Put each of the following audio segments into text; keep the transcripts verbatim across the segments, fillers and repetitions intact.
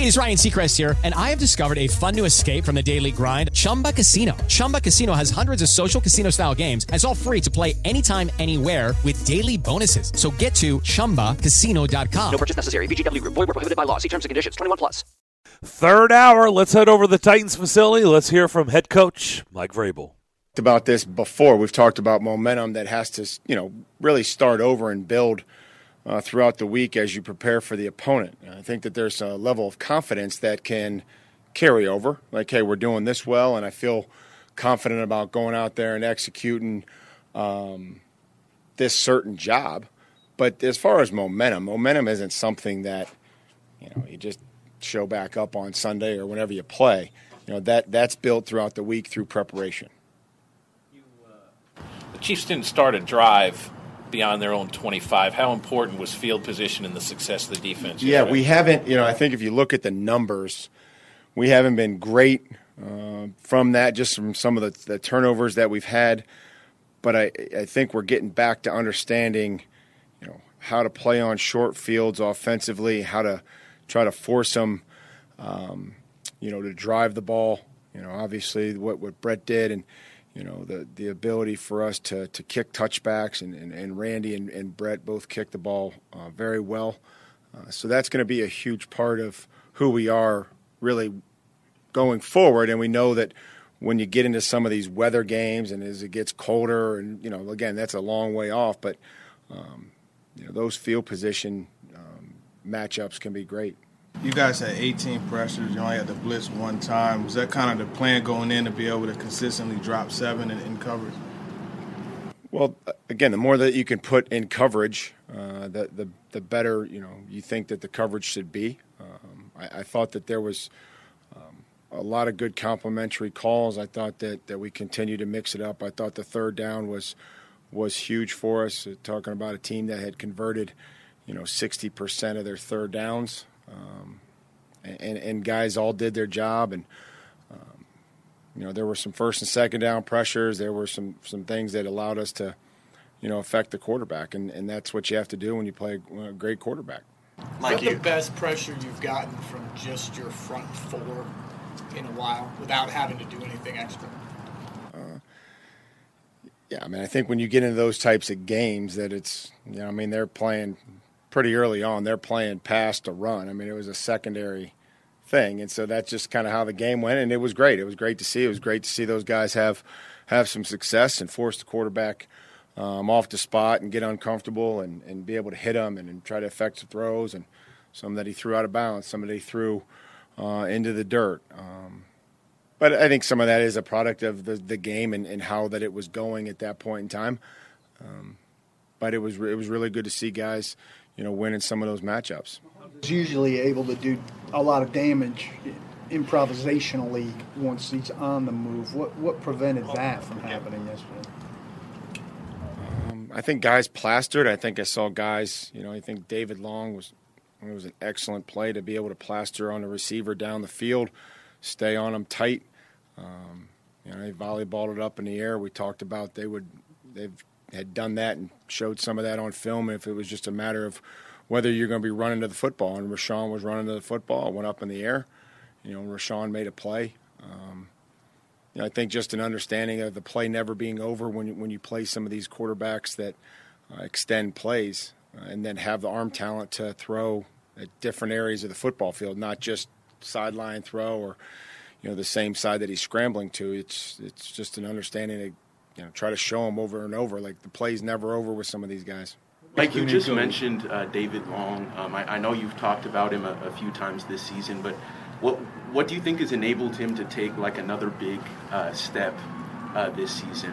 Hey, it's Ryan Seacrest here, and I have discovered a fun new escape from the daily grind, Chumba Casino. Chumba Casino has hundreds of social casino-style games, and it's all free to play anytime, anywhere with daily bonuses. So get to chumba casino dot com. No purchase necessary. V G W Group. Void where prohibited by law. See terms and conditions. twenty-one plus. Third hour, let's head over to the Titans facility. Let's hear from head coach Mike Vrabel. About this before, we've talked about momentum that has to, you know, really start over and build Uh, throughout the week as you prepare for the opponent. I think that there's a level of confidence that can carry over. Like, hey, we're doing this well, and I feel confident about going out there and executing um, this certain job. But as far as momentum, momentum isn't something that, you know, you just show back up on Sunday or whenever you play. You know, that that's built throughout the week through preparation. You, uh, the Chiefs didn't start a drive beyond their own twenty-five. How important was field position in the success of the defense? Yeah, we haven't, you know, I think if you look at the numbers, we haven't been great uh, from that, just from some of the, the turnovers that we've had. But I, I think we're getting back to understanding, you know, how to play on short fields offensively, how to try to force them, um, you know, to drive the ball. You know, obviously what, what Brett did, and you know, the, the ability for us to, to kick touchbacks, and, and, and Randy and, and Brett both kicked the ball uh, very well. Uh, so that's going to be a huge part of who we are really going forward. And we know that when you get into some of these weather games and as it gets colder, and, you know, again, that's a long way off, but, um, you know, those field position um, matchups can be great. You guys had eighteen pressures. You only had to blitz one time. Was that kind of the plan going in to be able to consistently drop seven in, in coverage? Well, again, the more that you can put in coverage, uh, the, the the better, you know, you think that the coverage should be. Um, I, I thought that there was um, a lot of good complimentary calls. I thought that, that we continued to mix it up. I thought the third down was was huge for us. Uh, talking about a team that had converted, you know, sixty percent of their third downs. Um, and, and guys all did their job, and um, you know, there were some first and second down pressures. There were some, some things that allowed us to, you know, affect the quarterback, and, and that's what you have to do when you play a great quarterback. Is that the best pressure you've gotten from just your front four in a while without having to do anything extra? Uh, yeah, I mean, I think when you get into those types of games that it's, you know, I mean, they're playing – pretty early on, they're playing pass to run. I mean, it was a secondary thing, and so that's just kind of how the game went, and it was great. It was great to see. It was great to see those guys have have some success and force the quarterback um, off the spot and get uncomfortable and, and be able to hit him and, and try to affect the throws, and some that he threw out of bounds, some that he threw uh, into the dirt. Um, but I think some of that is a product of the, the game and, and how that it was going at that point in time. Um, but it was it was really good to see guys, you know, winning some of those matchups. He's usually able to do a lot of damage improvisationally once he's on the move. What what prevented that from happening yesterday? Um, I think guys plastered. I think I saw guys, you know, I think David Long was it was an excellent play to be able to plaster on the receiver down the field, stay on them tight. Um, you know, they volleyballed it up in the air. We talked about they would they've had done that and showed some of that on film. If it was just a matter of whether you're going to be running to the football, and Rashawn was running to the football, went up in the air. You know, Rashawn made a play. Um, you know, I think just an understanding of the play never being over when you, when you play some of these quarterbacks that uh, extend plays uh, and then have the arm talent to throw at different areas of the football field, not just sideline throw or, you know, the same side that he's scrambling to. It's it's just an understanding to, you know, try to show them over and over. Like, the play's never over with some of these guys. Mike, you just mentioned uh, David Long. Um, I, I know you've talked about him a, a few times this season, but what what do you think has enabled him to take, like, another big uh, step uh, this season?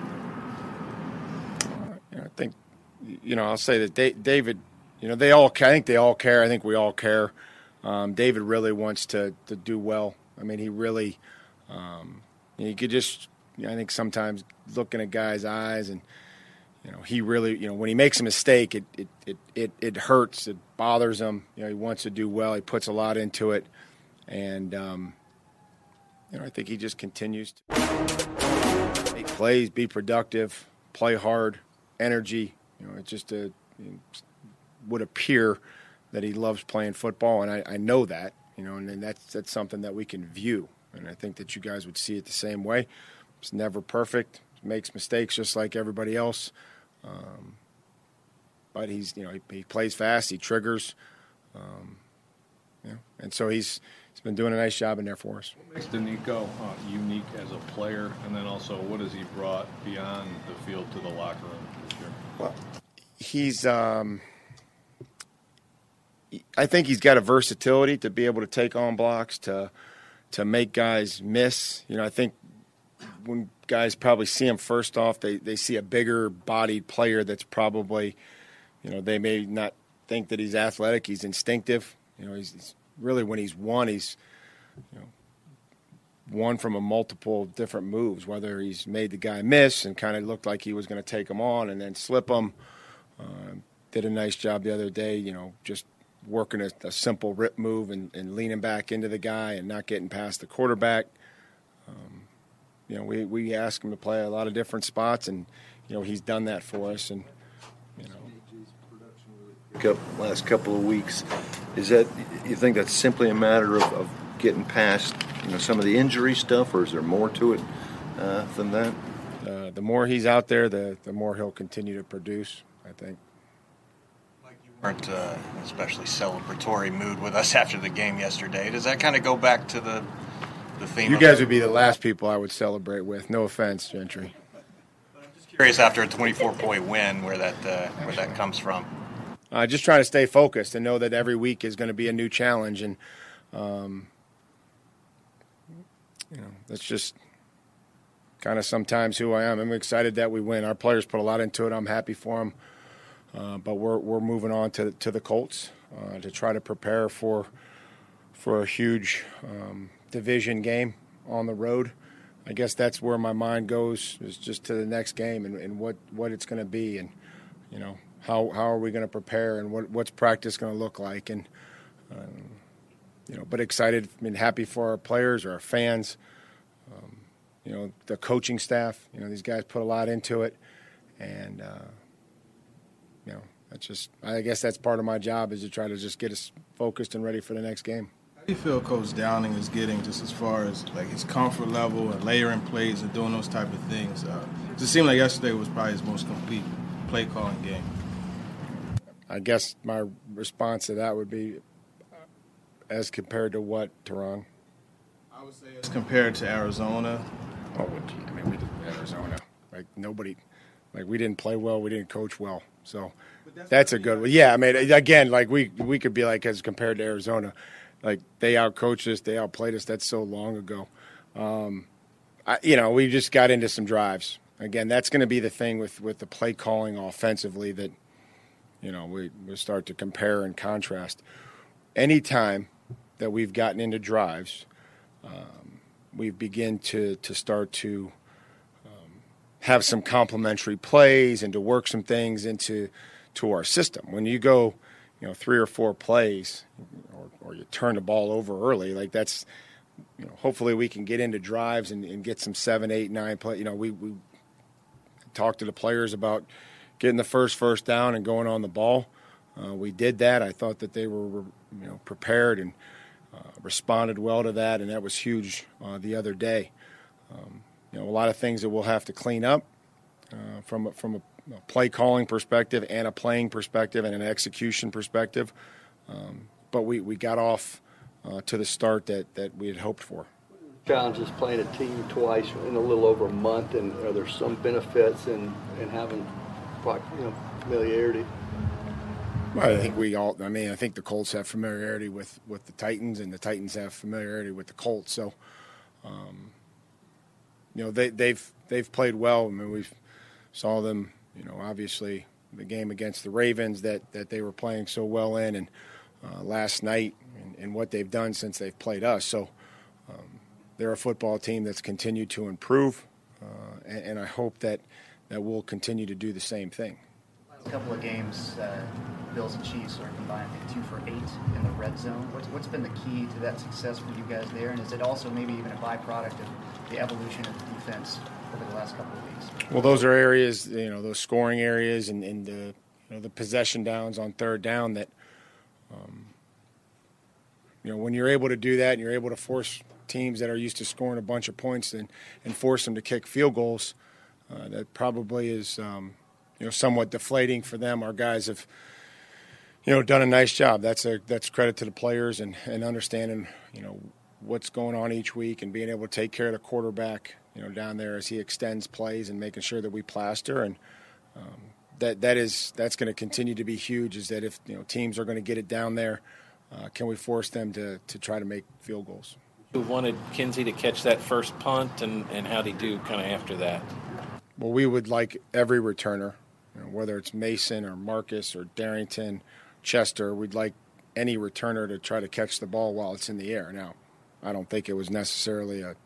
Uh, you know, I think, you know, I'll say that da- David, you know, they all, I think they all care. I think we all care. Um, David really wants to, to do well. I mean, he really, um, you could just, you know, I think sometimes looking at guys' eyes and, you know, he really, you know, when he makes a mistake, it it, it, it it hurts. It bothers him. You know, he wants to do well. He puts a lot into it. And, um, you know, I think he just continues to make plays, be productive, play hard, energy. You know, it just a, it would appear that he loves playing football, and I, I know that. you know, and, and that's that's something that we can view, and I think that you guys would see it the same way. It's never perfect, makes mistakes just like everybody else, um, but he's you know he, he plays fast, he triggers, um, you know, and so he's he's been doing a nice job in there for us. What makes Danico uh, unique as a player, and then also what has he brought beyond the field to the locker room this year? Well, he's. Um, I think he's got a versatility to be able to take on blocks, to to make guys miss. You know, I think when guys probably see him first off, they, they see a bigger bodied player that's probably, you know, they may not think that he's athletic. He's instinctive. You know, he's, he's really when he's won, he's, you know, won from a multiple different moves, whether he's made the guy miss and kind of looked like he was going to take him on and then slip him. Uh, did a nice job the other day, you know, just working a, a simple rip move and, and leaning back into the guy and not getting past the quarterback. Um, you know, we, we ask him to play a lot of different spots, and, you know, he's done that for us. And, you know. Last couple of weeks, is that, you think that's simply a matter of, of getting past, you know, some of the injury stuff, or is there more to it uh, than that? Uh, the more he's out there, the, the more he'll continue to produce, I think. Weren't uh, especially celebratory mood with us after the game yesterday. Does that kind of go back to the the theme? You guys would be the last people I would celebrate with. No offense, Gentry. I'm just curious, after a twenty-four point win, where that uh, where that comes from. Uh, just trying to stay focused and know that every week is going to be a new challenge, and um, you know, that's just kind of sometimes who I am. I'm excited that we win. Our players put a lot into it. I'm happy for them. Uh, but we're we're moving on to to the Colts uh, to try to prepare for for a huge um, division game on the road. I guess that's where my mind goes, is just to the next game and, and what, what it's going to be, and you know how how are we going to prepare, and what what's practice going to look like, and um, you know. But excited, I mean, happy for our players or our fans, um, you know, the coaching staff. You know, these guys put a lot into it, and. Uh, You know, that's just, I guess that's part of my job, is to try to just get us focused and ready for the next game. How do you feel Coach Downing is getting, just as far as like his comfort level and layering plays and doing those type of things? Uh, it just seemed like yesterday was probably his most complete play calling game. I guess my response to that would be, as compared to what, Teron? I would say as compared to Arizona. Oh, gee, I mean, we did Arizona. Like, nobody, like, we didn't play well, we didn't coach well. So that's, that's a good one. Yeah, I mean, again, like we we could be like, as compared to Arizona, like they outcoached us, they outplayed us. That's so long ago. Um, I, you know, we just got into some drives. Again, that's going to be the thing with, with the play calling offensively that, you know, we, we start to compare and contrast. Anytime that we've gotten into drives, um, we begin to, to start to have some complementary plays and to work some things into to our system. When you go, you know, three or four plays, or, or you turn the ball over early, like that's, you know, hopefully we can get into drives and, and get some seven, eight, nine play. You know, we, we talked to the players about getting the first first down and going on the ball. Uh, we did that. I thought that they were, you know, prepared and uh, responded well to that, and that was huge uh, the other day. Um, You know, a lot of things that we'll have to clean up uh, from a, from a, a play calling perspective and a playing perspective and an execution perspective. Um, but we, we got off uh, to the start that, that we had hoped for. Challenges playing a team twice in a little over a month, and are there some benefits in, in having, you know, familiarity? Well, I think we all. I mean, I think the Colts have familiarity with, with the Titans, and the Titans have familiarity with the Colts. So. Um, You know, they, they've they've played well. I mean, we saw them, you know, obviously the game against the Ravens that, that they were playing so well in, and uh, last night, and, and what they've done since they've played us. So um, they're a football team that's continued to improve, uh, and, and I hope that, that we'll continue to do the same thing. Last couple of games, uh, Bills and Chiefs are combined two for eight in the red zone. What's, what's been the key to that success for you guys there, and is it also maybe even a byproduct of the evolution of the defense over the last couple of weeks? Well, those are areas, you know, those scoring areas and, and the, you know, the possession downs on third down that, um, you know, when you're able to do that and you're able to force teams that are used to scoring a bunch of points and, and force them to kick field goals, uh, that probably is, um, you know, somewhat deflating for them. Our guys have, you know, done a nice job. That's a that's credit to the players and, and understanding, you know, what's going on each week and being able to take care of the quarterback, you know, down there as he extends plays and making sure that we plaster. And um, that that is that's going to continue to be huge. Is that if, you know, teams are going to get it down there, uh, can we force them to to try to make field goals? Who wanted Kinsey to catch that first punt, and, and how'd he do kind of after that? Well, we would like every returner, you know, whether it's Mason or Marcus or Darrington, Chester, we'd like any returner to try to catch the ball while it's in the air. Now, I don't think it was necessarily a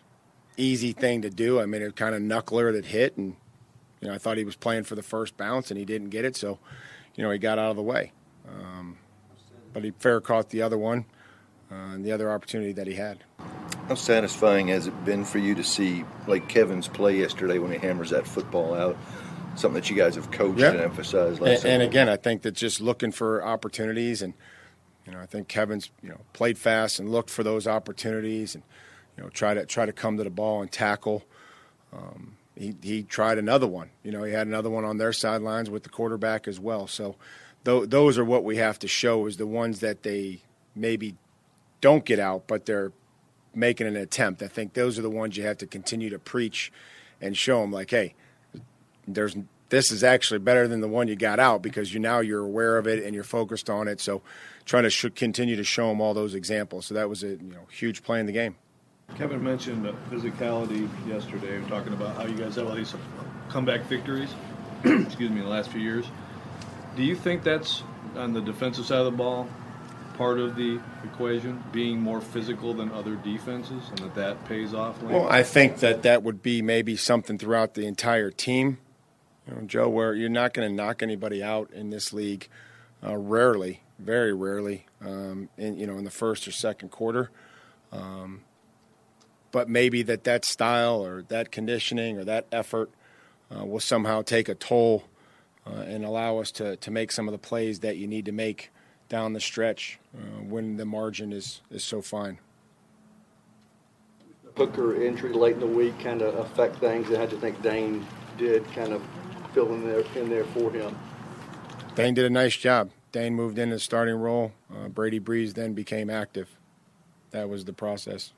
easy thing to do. I mean, it kind of knuckler that hit, and, you know, I thought he was playing for the first bounce, and he didn't get it, so, you know, he got out of the way. Um, but he fair caught the other one uh, and the other opportunity that he had. How satisfying has it been for you to see, like Kevin's play yesterday when he hammers that football out? Something that you guys have coached yeah. and emphasized last And, season. and again, I think that just looking for opportunities, and, you know, I think Kevin's, you know, played fast and looked for those opportunities, and, you know, try to try to come to the ball and tackle. Um, he he tried another one. You know, he had another one on their sidelines with the quarterback as well. So th- those are what we have to show, is the ones that they maybe don't get out, but they're making an attempt. I think those are the ones you have to continue to preach and show them, like, hey, there's this is actually better than the one you got out, because you now you're aware of it and you're focused on it. So trying to sh- continue to show them all those examples. So that was a, you know, huge play in the game. Kevin mentioned physicality yesterday, talking about how you guys have all these comeback victories, excuse me, in the last few years. Do you think that's, on the defensive side of the ball, part of the equation, being more physical than other defenses, and that that pays off later? Well, I think that that would be maybe something throughout the entire team, you know, Joe, where you're not going to knock anybody out in this league, uh, rarely, very rarely, um, in, you know, in the first or second quarter. Um, but maybe that that style or that conditioning or that effort uh, will somehow take a toll uh, and allow us to, to make some of the plays that you need to make down the stretch uh, when the margin is, is so fine. Hooker injury late in the week kind of affect things, and how do you think Dane did kind of fill in there, in there for him? Dane did a nice job. Dane moved into the starting role. Uh, Brady Breeze then became active. That was the process.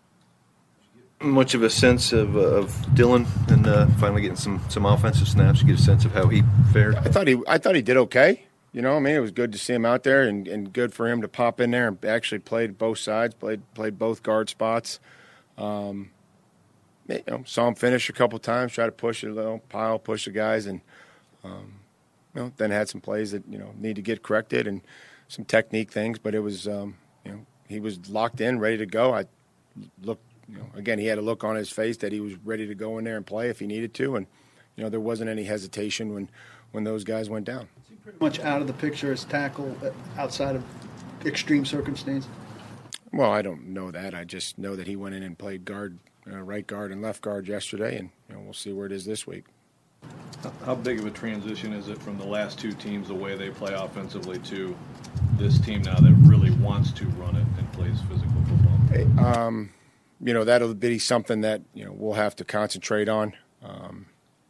Much of a sense of, uh, of Dylan and uh, finally getting some, some offensive snaps. You get a sense of how he fared. I thought he I thought he did okay. You know, I mean, it was good to see him out there, and, and good for him to pop in there and actually played both sides, played played both guard spots. Um, you know, saw him finish a couple times, try to push a little pile, push the guys, and um, you know, then had some plays that, you know, need to get corrected and some technique things. But it was, um, you know, he was locked in, ready to go. I looked, you know, again, he had a look on his face that he was ready to go in there and play if he needed to, and you know, there wasn't any hesitation when when those guys went down. Pretty much out of the picture as tackle outside of extreme circumstances? Well, I don't know that. I just know that he went in and played guard, uh, right guard and left guard yesterday, and you know, we'll see where it is this week. How big of a transition is it from the last two teams, the way they play offensively, to this team now that really wants to run it and plays physical football? Um, you know, that'll be something that, you know, we'll have to concentrate on. Um,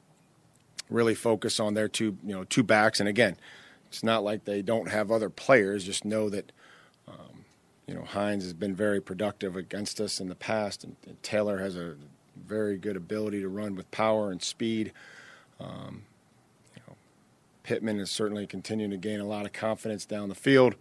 really focus on their two, you know, two backs. And again, it's not like they don't have other players. Just know that, um, you know, Hines has been very productive against us in the past, and, and Taylor has a very good ability to run with power and speed. Um, you know, Pittman is certainly continuing to gain a lot of confidence down the field.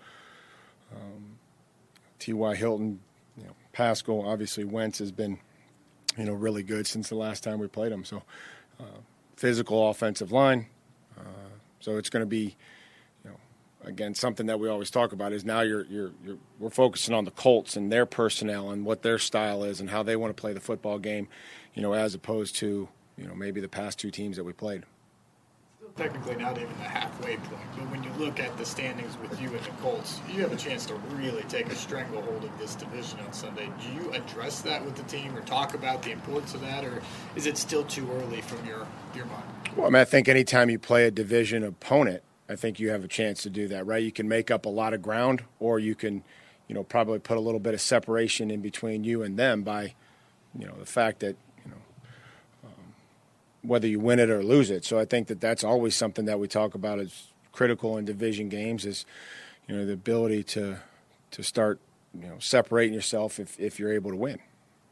Um, T Y. Hilton, you know, Pascal, obviously Wentz has been, you know, really good since the last time we played him. So, uh, physical offensive line. Uh, so it's going to be, you know, again, something that we always talk about is now you're, you're, you're, we're focusing on the Colts and their personnel and what their style is and how they want to play the football game, you know, as opposed to, you know, maybe the past two teams that we played. Technically not even the halfway point, but when you look at the standings with you and the Colts, you have a chance to really take a stranglehold of this division on Sunday. Do you address that with the team or talk about the importance of that, or is it still too early from your, your mind? Well, I mean, I think anytime you play a division opponent, I think you have a chance to do that, right? You can make up a lot of ground, or you can, you know, probably put a little bit of separation in between you and them by, you know, the fact that, you know, um, whether you win it or lose it. So I think that that's always something that we talk about as critical in division games is, you know, the ability to to start, you know, separating yourself if, if you're able to win.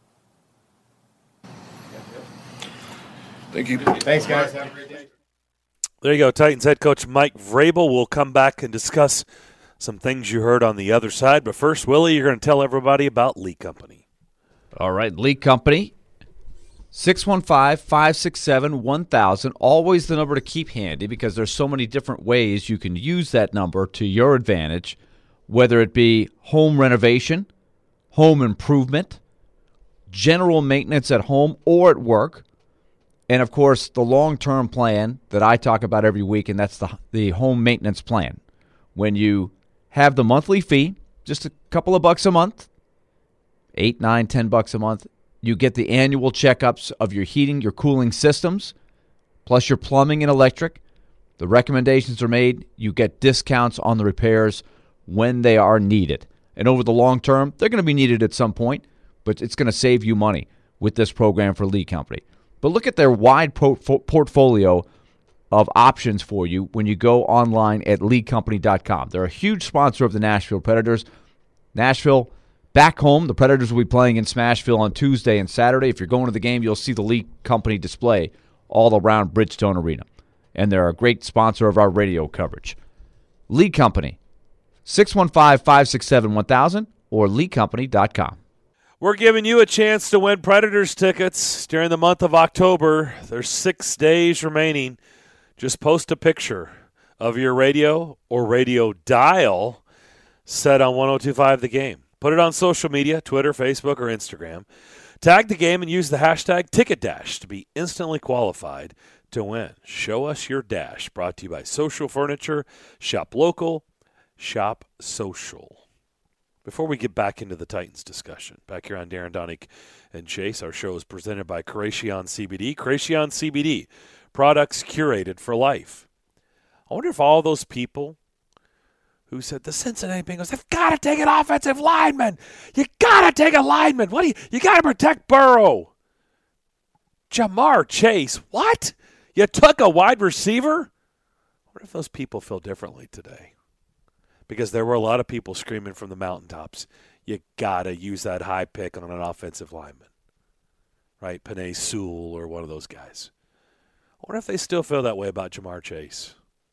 Thank you. Thanks, guys. Have a great day. There you go. Titans head coach Mike Vrabel will come back and discuss some things you heard on the other side. But first, Willie, you're going to tell everybody about Lee Company. All right, Lee Company, six one five, five six seven, one thousand. Always the number to keep handy because there's so many different ways you can use that number to your advantage, whether it be home renovation, home improvement, general maintenance at home or at work, and, of course, the long-term plan that I talk about every week, and that's the the home maintenance plan. When you have the monthly fee, just a couple of bucks a month, eight, nine, ten bucks a month, you get the annual checkups of your heating, your cooling systems, plus your plumbing and electric. The recommendations are made. You get discounts on the repairs when they are needed. And over the long term, they're going to be needed at some point, but it's going to save you money with this program for Lee Company. But look at their wide po- portfolio of options for you when you go online at lee company dot com. They're a huge sponsor of the Nashville Predators. Nashville, back home, the Predators will be playing in Smashville on Tuesday and Saturday. If you're going to the game, you'll see the Lee Company display all around Bridgestone Arena. And they're a great sponsor of our radio coverage. Lee Company, six one five, five six seven, one thousand or lee company dot com. We're giving you a chance to win Predators tickets during the month of October. There's six days remaining. Just post a picture of your radio or radio dial set on one oh two point five The Game. Put it on social media, Twitter, Facebook, or Instagram. Tag the game and use the hashtag TicketDash to be instantly qualified to win. Show us your dash. Brought to you by Social Furniture. Shop local. Shop social. Before we get back into the Titans discussion, back here on Darren Donick and Chase, our show is presented by Creation C B D. Creation C B D, products curated for life. I wonder if all those people who said the Cincinnati Bengals, they've got to take an offensive lineman. You got to take a lineman. What do you, you got to protect Burrow. Jamar Chase, what? You took a wide receiver? I wonder if those people feel differently today. Because there were a lot of people screaming from the mountaintops, you got to use that high pick on an offensive lineman. Right? Penei Sewell or one of those guys. I wonder if they still feel that way about Jamar Chase.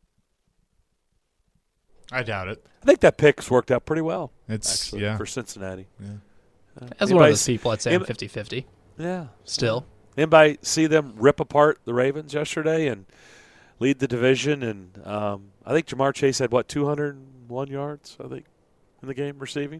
I doubt it. I think that pick's worked out pretty well. It's actually, yeah. for Cincinnati. Yeah. Uh, As one of those people, I'd say I'm fifty-fifty. Yeah. Still. Anybody see them rip apart the Ravens yesterday and lead the division? And um, I think Jamar Chase had, what, two hundred one yards, I think, in the game receiving?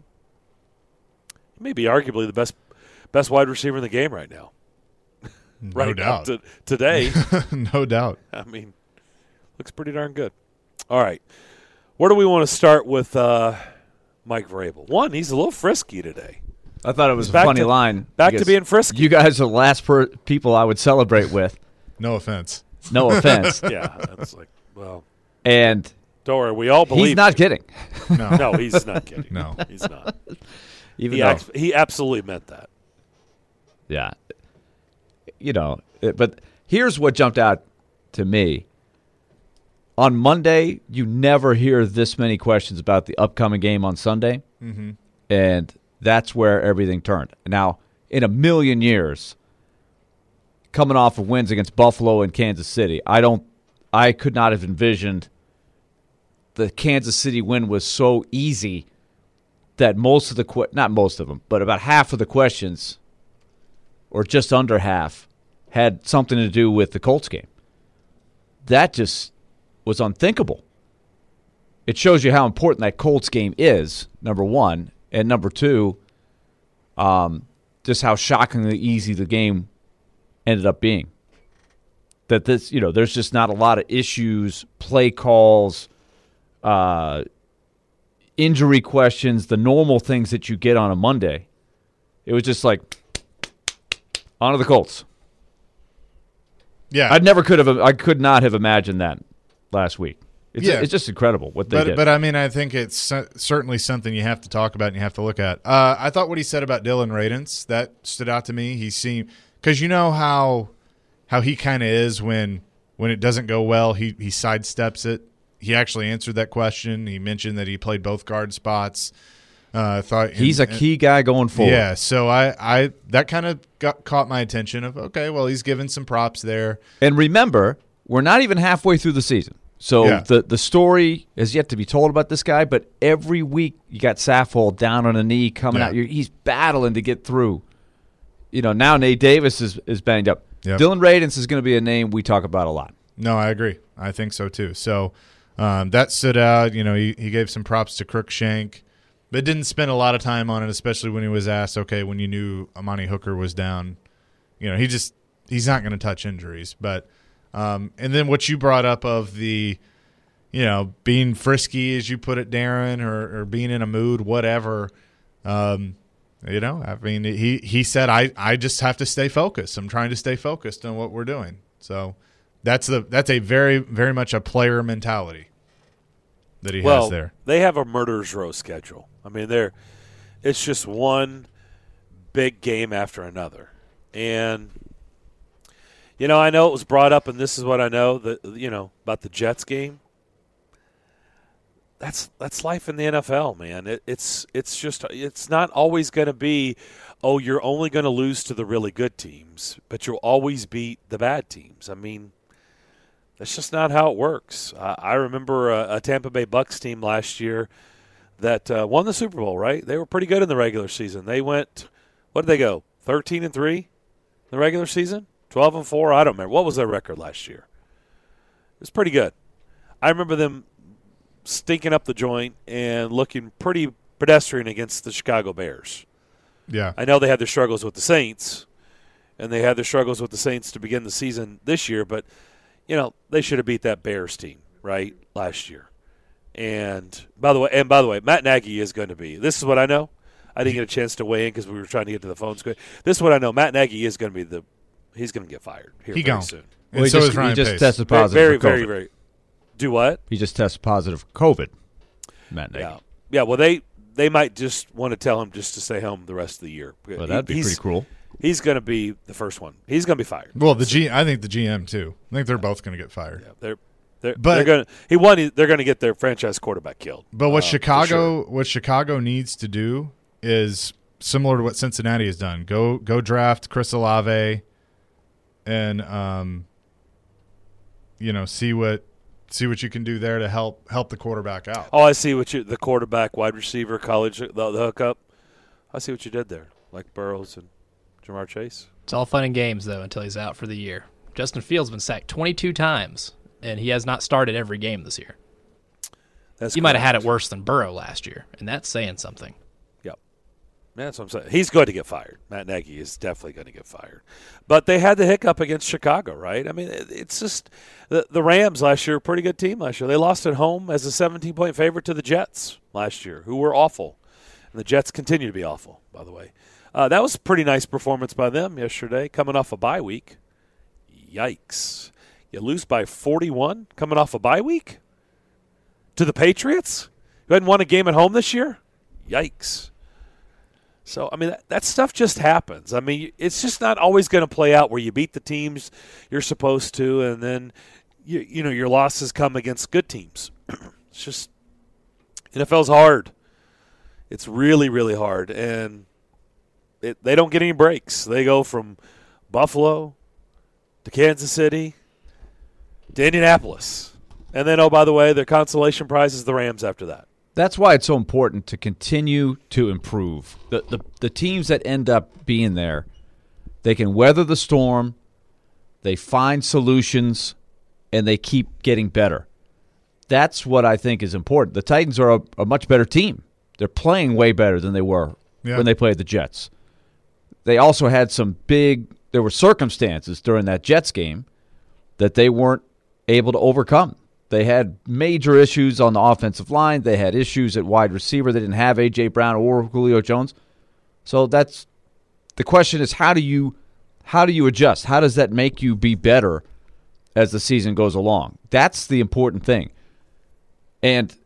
He may be arguably the best best wide receiver in the game right now. No right doubt. To, today. No doubt. I mean, looks pretty darn good. All right. Where do we want to start with uh, Mike Vrabel? One, he's a little frisky today. I thought it was He's a back funny to, line. Back to being frisky. You guys are the last per- people I would celebrate with. No offense. No offense. Yeah, that's like, well. And don't worry, we all believe he's not you. kidding. No. No, he's not kidding. No. He's not. Even he, though, ex- he absolutely meant that. Yeah. You know, it, but here's what jumped out to me. On Monday, you never hear this many questions about the upcoming game on Sunday. Mm-hmm. And that's where everything turned. Now, in a million years, coming off of wins against Buffalo and Kansas City, I don't, I could not have envisioned the Kansas City win was so easy that most of the, que- not most of them, but about half of the questions, or just under half, had something to do with the Colts game. That just was unthinkable. It shows you how important that Colts game is, number one. And number two, um, just how shockingly easy the game ended up being. That this, you know, there's just not a lot of issues, play calls, uh, injury questions, the normal things that you get on a Monday. It was just like, on to the Colts. Yeah, I never could have. I could not have imagined that last week. It's, Yeah. it's just incredible what they but, did. But, I mean, I think it's cer- certainly something you have to talk about and you have to look at. Uh, I thought what he said about Dylan Radins, that stood out to me. He seemed – because you know how how he kind of is when when it doesn't go well, he, he sidesteps it. He actually answered that question. He mentioned that he played both guard spots. Uh, I thought He's and, a key guy going forward. Yeah, so I, I that kind of got caught my attention of, okay, well, he's given some props there. And remember, we're not even halfway through the season. So Yeah. the, the story has yet to be told about this guy, but every week you got Saffold down on a knee coming Yeah. out. You're, he's battling to get through. You know, now Nate Davis is, is banged up. Yep. Dylan Radins is going to be a name we talk about a lot. No, I agree. I think so too. So um, that stood out. You know, he, he gave some props to Crookshank, but didn't spend a lot of time on it, especially when he was asked, okay, when you knew Amani Hooker was down. You know, he just he's not going to touch injuries. But um, and then what you brought up of the, you know, being frisky, as you put it, Darren, or, or being in a mood, whatever. Um, you know, I mean, he he said, I, I just have to stay focused. I'm trying to stay focused on what we're doing. So that's the that's a very, very much a player mentality that he well, has there. They have a murderer's row schedule. I mean, they're it's just one big game after another. And, you know, I know it was brought up, and this is what I know, that you know, about the Jets game. That's that's life in the N F L, man. It, it's it's just it's not always going to be, oh, you're only going to lose to the really good teams, but you'll always beat the bad teams. I mean, that's just not how it works. Uh, I remember a, a Tampa Bay Bucks team last year that uh, won the Super Bowl. Right? They were pretty good in the regular season. They went, what did they go? Thirteen and three in the regular season, twelve and four. I don't remember what was their record last year. It was pretty good. I remember them stinking up the joint and looking pretty pedestrian against the Chicago Bears. Yeah. I know they had their struggles with the Saints, and they had their struggles with the Saints to begin the season this year, but, you know, they should have beat that Bears team, right, last year. And by the way, and by the way, Matt Nagy is going to be, this is what I know. I didn't get a chance to weigh in because we were trying to get to the phone screen. This is what I know. Matt Nagy is going to be the, he's going to get fired here He very gone. soon. Well, he so just, is Ryan he just Pace. tested Very, positive very, for COVID. very, very. Do what? He just tested positive for COVID, Matt Nagy. Yeah, yeah. Well, they they might just want to tell him just to stay home the rest of the year. Well, that'd be He's- pretty cruel. He's going to be the first one. He's going to be fired. Well, the G, I think the G M too. I think they're both going to get fired. Yeah, they're they're, But- they're going to. He won. They're going to get their franchise quarterback killed. But what uh, for Chicago sure. what Chicago needs to do is similar to what Cincinnati has done. Go go draft Chris Olave and um you know, see what see what you can do there to help help the quarterback out. Oh, I see what you the quarterback, wide receiver, college, the, the hookup. I see what you did there, like Burrows and Jamar Chase. It's all fun and games, though, until he's out for the year. Justin Fields been sacked twenty-two times, and he has not started every game this year. That's he might have had correct. it worse than Burrow last year, and that's saying something. Yep. That's what I'm saying. He's going to get fired. Matt Nagy is definitely going to get fired. But they had the hiccup against Chicago, right? I mean, it, it's just the, the Rams last year, a pretty good team last year. They lost at home as a seventeen-point favorite to the Jets last year, who were awful. And the Jets continue to be awful, by the way. Uh, that was a pretty nice performance by them yesterday, coming off a bye week. Yikes. You lose by forty-one coming off a bye week? To the Patriots, who hadn't won a game at home this year? Yikes. So, I mean, that, that stuff just happens. I mean, it's just not always going to play out where you beat the teams you're supposed to, and then, you, you know, your losses come against good teams. It's just, N F L's hard. It's really, really hard, and it, they don't get any breaks. They go from Buffalo to Kansas City to Indianapolis. And then, oh, by the way, their consolation prize is the Rams after that. That's why it's so important to continue to improve. The, the the teams that end up being there, they can weather the storm, they find solutions, and they keep getting better. That's what I think is important. The Titans are a, a much better team. They're playing way better than they were Yeah. when they played the Jets. They also had some big – there were circumstances during that Jets game that they weren't able to overcome. They had major issues on the offensive line. They had issues at wide receiver. They didn't have A J. Brown or Julio Jones. So that's the question is how do you how do you adjust? How does that make you be better as the season goes along? That's the important thing. And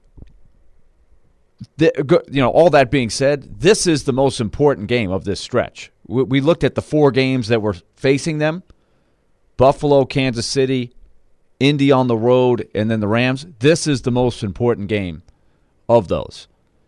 the, you know, all that being said, this is the most important game of this stretch. We, we looked at the four games that were facing them: Buffalo, Kansas City, Indy on the road, and then the Rams. This is the most important game of those.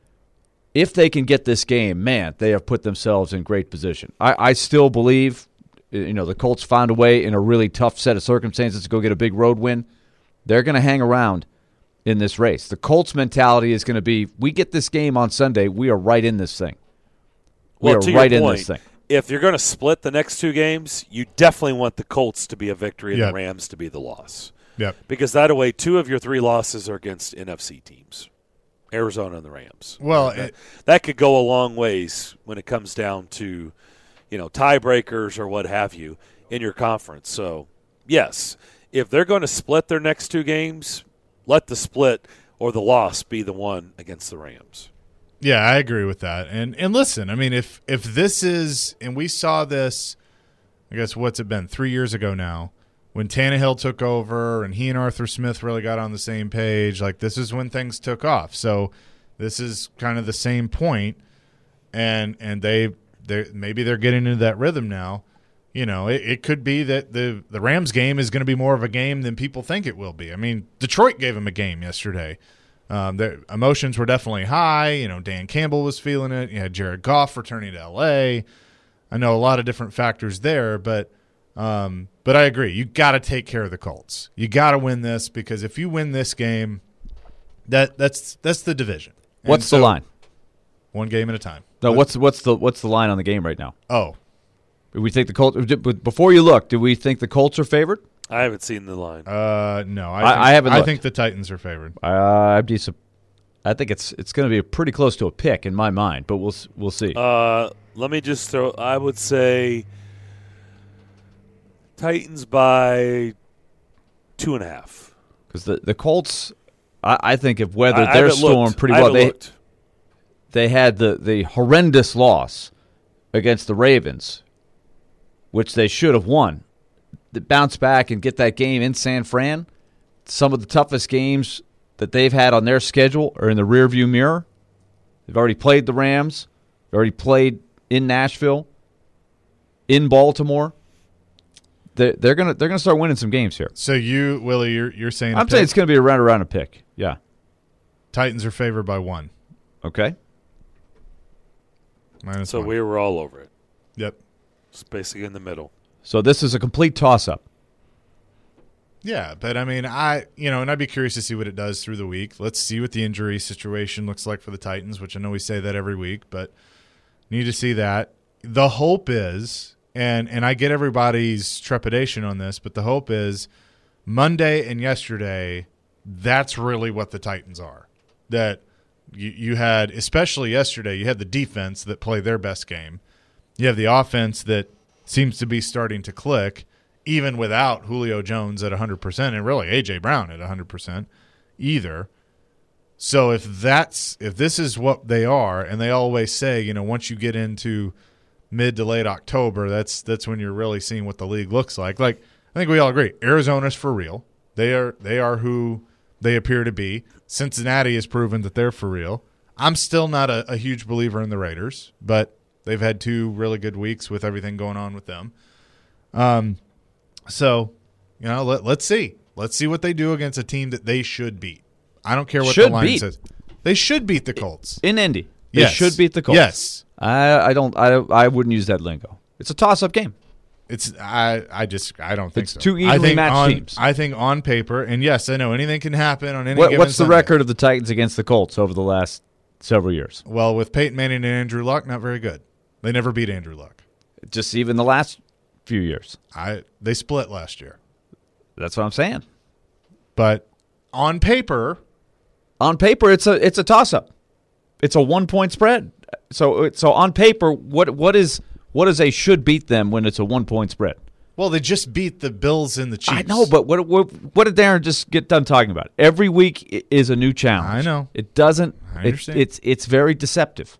If they can get this game, man, they have put themselves in great position. I, I still believe, you know, the Colts found a way in a really tough set of circumstances to go get a big road win. They're going to hang around in this race. The Colts mentality is going to be, we get this game on Sunday, we are right in this thing. We well, are to right your in point, this thing. If you're going to split the next two games, you definitely want the Colts to be a victory and Yep. the Rams to be the loss. Yep. Because that way, two of your three losses are against N F C teams, Arizona and the Rams. Well, that, it, that could go a long ways when it comes down to, you know, tiebreakers or what have you in your conference. So, yes, if they're going to split their next two games, let the split or the loss be the one against the Rams. Yeah, I agree with that. And and listen, I mean, if if this is, and we saw this, I guess, what's it been, three years ago now, when Tannehill took over and he and Arthur Smith really got on the same page, like this is when things took off. So this is kind of the same point, and and they they maybe they're getting into that rhythm now. You know, it, it could be that the the Rams game is going to be more of a game than people think it will be. I mean, Detroit gave them a game yesterday. Um, their emotions were definitely high. You know, Dan Campbell was feeling it. You had Jared Goff returning to L A. I know a lot of different factors there, but um, but I agree. You got to take care of the Colts. You got to win this, because if you win this game, that that's that's the division. What's so, the line? One game at a time. No, what's what's the what's the line on the game right now? Oh, do we think the Colts? Before you look, do we think the Colts are favored? I haven't seen the line. Uh, no, I, I, think, I haven't. I looked. think the Titans are favored. Uh, I'd be. I think it's it's going to be pretty close to a pick in my mind, but we'll we'll see. Uh, let me just throw. I would say Titans by two and a half. Because the the Colts, I, I think, have weathered I, their I storm looked. pretty I well. They looked. they had the the horrendous loss against the Ravens, which they should have won. To bounce back and get that game in San Fran, some of the toughest games that they've had on their schedule are in the rearview mirror. They've already played the Rams. They've already played in Nashville, in Baltimore. They're, they're gonna they're gonna start winning some games here. So you, Willie, you're you're saying I'm saying it's gonna be around around a pick. Yeah, Titans are favored by one. Okay. Minus So one. we were all over it. Yep. It's basically in the middle. So this is a complete toss-up. Yeah, but I mean, I you know, and I'd be curious to see what it does through the week. Let's see what the injury situation looks like for the Titans, which I know we say that every week, but need to see that. The hope is, and and I get everybody's trepidation on this, but the hope is Monday and yesterday, that's really what the Titans are. That you, you had, especially yesterday, you had the defense that played their best game. You have the offense that seems to be starting to click, even without Julio Jones at one hundred percent and really A J. Brown at one hundred percent either. So if that's if this is what they are, and they always say, you know, once you get into mid to late October, that's that's when you're really seeing what the league looks like. Like, I think we all agree, Arizona's for real. They are they are who they appear to be. Cincinnati has proven that they're for real. I'm still not a, a huge believer in the Raiders, but they've had two really good weeks with everything going on with them. Um, so, you know, let, let's see. Let's see what they do against a team that they should beat. I don't care what Should the line beat. says. They should beat the Colts. In Indy. They Yes. should beat the Colts. Yes. I, I don't I I wouldn't use that lingo. It's a toss-up game. It's I I just I don't think It's so. two I evenly think matched on, teams. I think on paper, and yes, I know anything can happen on any What, given what's the Sunday. record of the Titans against the Colts over the last several years? Well, with Peyton Manning and Andrew Luck, not very good. They never beat Andrew Luck. Just even the last few years. I they split last year. That's what I'm saying. But on paper, on paper, it's a it's a toss up. It's a one point spread. So so on paper, what what is what is a should beat them when it's a one point spread? well, they just beat the Bills and the Chiefs. I know, but what what what did Darren just get done talking about? Every week i- is a new challenge. I know. It doesn't. I it- understand. it's it's very deceptive.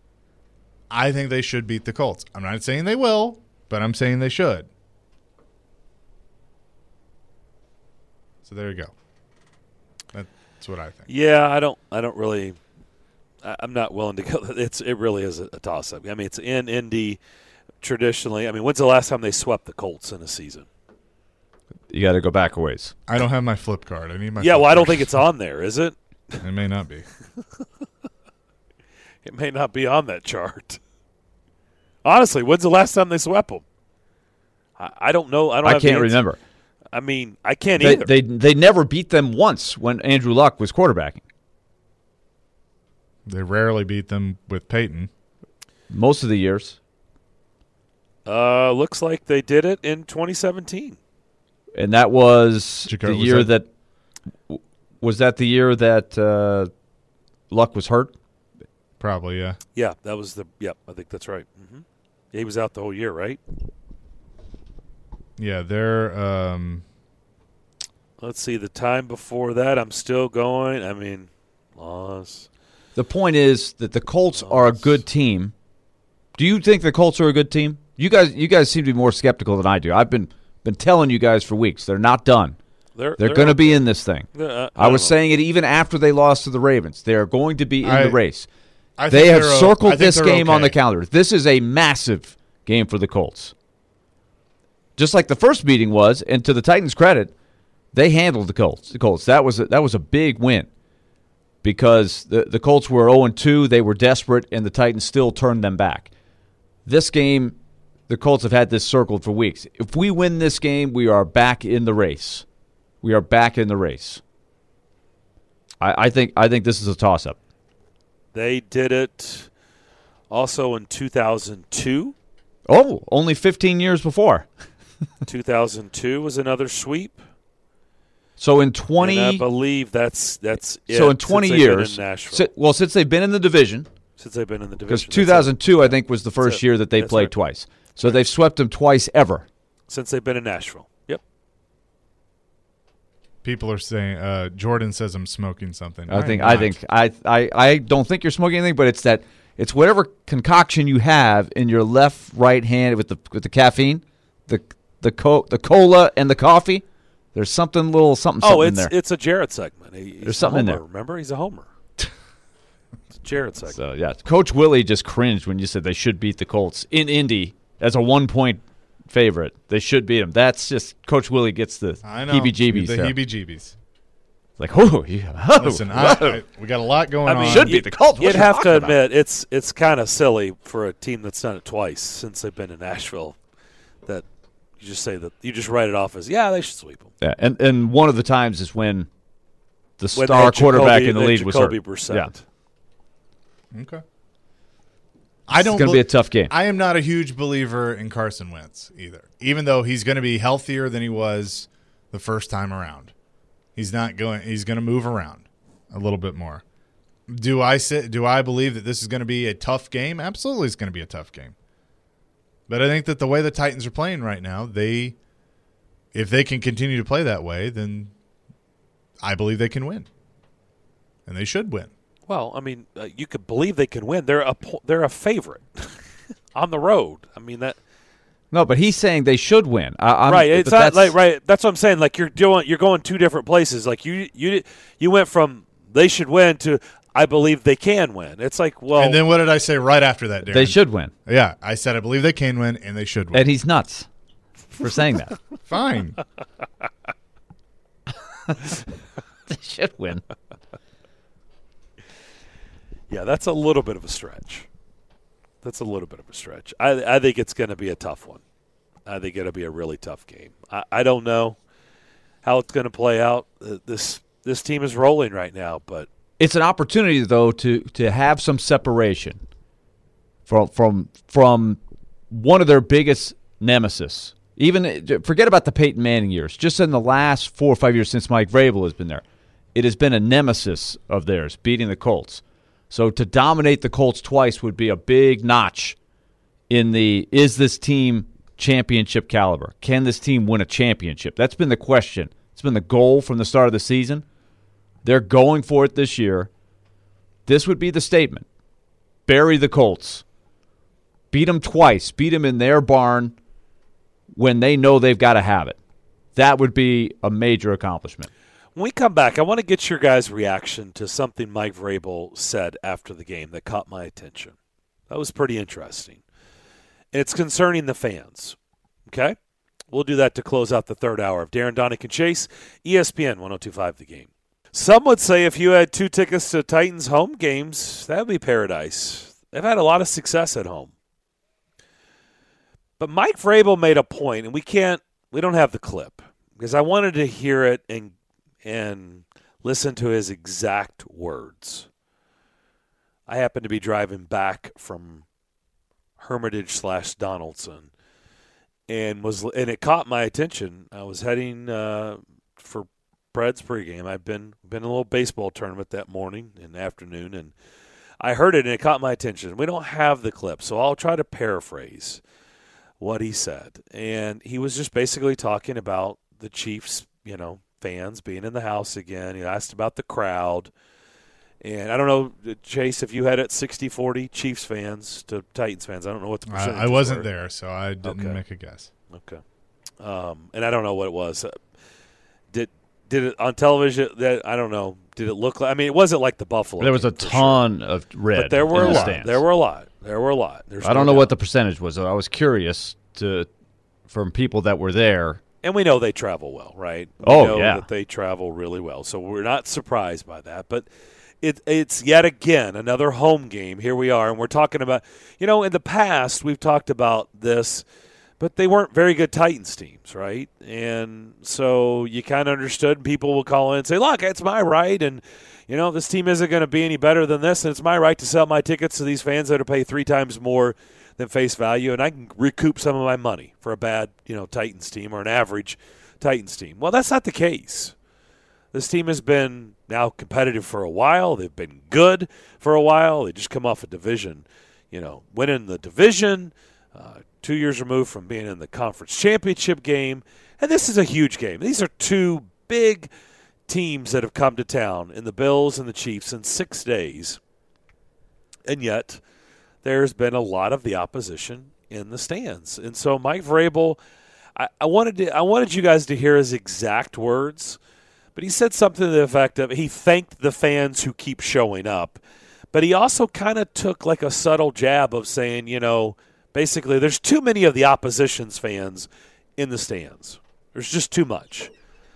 I think they should beat the Colts. I'm not saying they will, but I'm saying they should. So there you go. That- That's what I think. Yeah, I don't. I don't really. I, I'm not willing to go. It's. It really is a, a toss-up. I mean, it's in Indy. Traditionally, I mean, when's the last time they swept the Colts in a season? You got to go back a ways. I don't have my flip card. I need my. Yeah, flip well, I don't card. think it's on there, is it? It may not be. It may not be on that chart. Honestly, when's the last time they swept them? I, I don't know. I don't. I have can't the answer. remember. I mean, I can't They, either. they they never beat them once when Andrew Luck was quarterbacking. They rarely beat them with Peyton. Most of the years. Uh, looks like they did it in twenty seventeen. And that was Jacob, the was year that- that, was that the year that uh, Luck was hurt? Probably, yeah. Yeah, that was the. Yep, I think that's right. Mm-hmm. He was out the whole year, right? Yeah, they're. Um, Let's see. The time before that, I'm still going. I mean, loss. The point is that the Colts are a good team. Do you think the Colts are a good team? You guys, you guys seem to be more skeptical than I do. I've been been telling you guys for weeks they're not done. They're they're they're going to okay. be in this thing. Uh, I, I was don't know. saying it even after they lost to the Ravens. They are going to be in I- the race. I They think have they're o- I circled think this they're game on the okay. calendar. This is a massive game for the Colts. Just like the first meeting was, and to the Titans' credit, they handled the Colts. The Colts. That was a, that was a big win because the the Colts were oh and two. They were desperate, and the Titans still turned them back. This game, the Colts have had this circled for weeks. If we win this game, we are back in the race. We are back in the race. I, I think I think this is a toss-up. They did it also in two thousand two. Oh, only fifteen years before. two thousand two was another sweep. So in twenty, And I believe that's that's it so in twenty since they've been years, in Nashville. si- well, since they've been in the division, Since they've been in the because division, two thousand two, I think, was the first it. year that they That's played right. twice. So they've swept them twice ever. since they've been in Nashville. Yep. people are saying. Uh, Jordan says I'm smoking something. I I'm think, I not. think, I, I, I don't think you're smoking anything, but it's that it's whatever concoction you have in your left, right hand with the with the caffeine, the the co- the cola and the coffee. There's something little something, something Oh, in it's there. it's a Jarrett segment. He, he's There's a something in homer, there. Remember, he's a homer. It's a Jarrett segment. So yeah, Coach Willie just cringed when you said they should beat the Colts in Indy as a one point favorite. They should beat them. That's just Coach Willie gets the I know heebie-jeebies. the there. heebie-jeebies. Like, oh, yeah, oh, Listen, whoa. I, I, we got a lot going I mean, on. should be the Colts. What You'd are you have to talking about? admit it's it's kind of silly for a team that's done it twice since they've been in Nashville. That you just say that you just write it off as yeah they should sweep them. Yeah, and and one of the times is when the When they star had quarterback Jacoby- in the they had league was hurt. Jacoby Brissett. Yeah. Okay. I don't. It's gonna be a tough game. I am not a huge believer in Carson Wentz either. Even though he's going to be healthier than he was the first time around, he's not going. He's going to move around a little bit more. Do I say? Do I believe that this is going to be a tough game? Absolutely, it's going to be a tough game. But I think that the way the Titans are playing right now, they, if they can continue to play that way, then I believe they can win, and they should win. Well, I mean, uh, you could believe they can win. They're a po- they're a favorite on the road. I mean that. No, but he's saying they should win. I, I'm, right, it's but not that's- like right. That's what I'm saying. Like you're doing, you're going two different places. Like you, you, you went from they should win to I believe they can win. It's like well, And then what did I say right after that, Darren? They should win. Yeah, I said I believe they can win, and they should win. And he's nuts for saying that. Fine. They should win. yeah, that's a little bit of a stretch. That's a little bit of a stretch. I I think it's going to be a tough one. I think it'll be a really tough game. I, I don't know how it's going to play out. Uh, This this team is rolling right now, but It's an opportunity though to to have some separation from from from one of their biggest nemesis. Even forget about the Peyton Manning years. Just in the last four or five years since Mike Vrabel has been there, it has been a nemesis of theirs, beating the Colts. So to dominate the Colts twice would be a big notch in the is this team championship caliber? Can this team win a championship? That's been the question. It's been the goal from the start of the season. They're going for it this year. This would be the statement. Bury the Colts. Beat them twice. Beat them in their barn when they know they've got to have it. That would be a major accomplishment. When we come back, I want to get your guys' reaction to something Mike Vrabel said after the game that caught my attention. That was pretty interesting. It's concerning the fans. Okay? We'll do that to close out the third hour of Darren, Donick, and Chase, E S P N one oh two point five The Game. Some would say if you had two tickets to Titans home games, that would be paradise. They've had a lot of success at home. But Mike Vrabel made a point, and we can't, we don't have the clip, because I wanted to hear it and and listen to his exact words. I happened to be driving back from Hermitage slash Donaldson, and was and it caught my attention. I was heading uh, for Preds pregame. I'd been been in a little baseball tournament that morning and afternoon, and I heard it and it caught my attention. We don't have the clip, so I'll try to paraphrase what he said. And he was just basically talking about the Chiefs, you know, fans being in the house again. He asked about the crowd. And I don't know, Chase, if you had it sixty forty Chiefs fans to Titans fans. I don't know what the percentage I, I wasn't were. there, so I didn't okay. make a guess. Okay. Um, and I don't know what it was. Uh, did did it on television? That I don't know. Did it look like? I mean, it wasn't like the Buffalo. There was a game, ton sure. of red. But there were in a the lot. stands. There were a lot. There were a lot. There's I don't no know doubt. what the percentage was. I was curious to from people that were there. And we know they travel well, right? We Oh, know yeah. that they travel really well. So we're not surprised by that. But it, it's yet again another home game. Here we are, and we're talking about, you know, in the past we've talked about this, but they weren't very good Titans teams, right? And so you kind of understood. People will call in and say, look, it's my right, and, you know, this team isn't going to be any better than this, and it's my right to sell my tickets to these fans that are pay three times more than face value, and I can recoup some of my money for a bad, you know, Titans team or an average Titans team. Well, that's not the case. This team has been now competitive for a while. They've been good for a while. They just come off a division, you know, winning the division, uh, two years removed from being in the conference championship game, and this is a huge game. These are two big teams that have come to town in the Bills and the Chiefs in six days, and yet there's been a lot of the opposition in the stands. And so Mike Vrabel, I, I wanted to, I wanted you guys to hear his exact words, but he said something to the effect of he thanked the fans who keep showing up. But he also kind of took like a subtle jab of saying, you know, basically there's too many of the opposition's fans in the stands. There's just too much.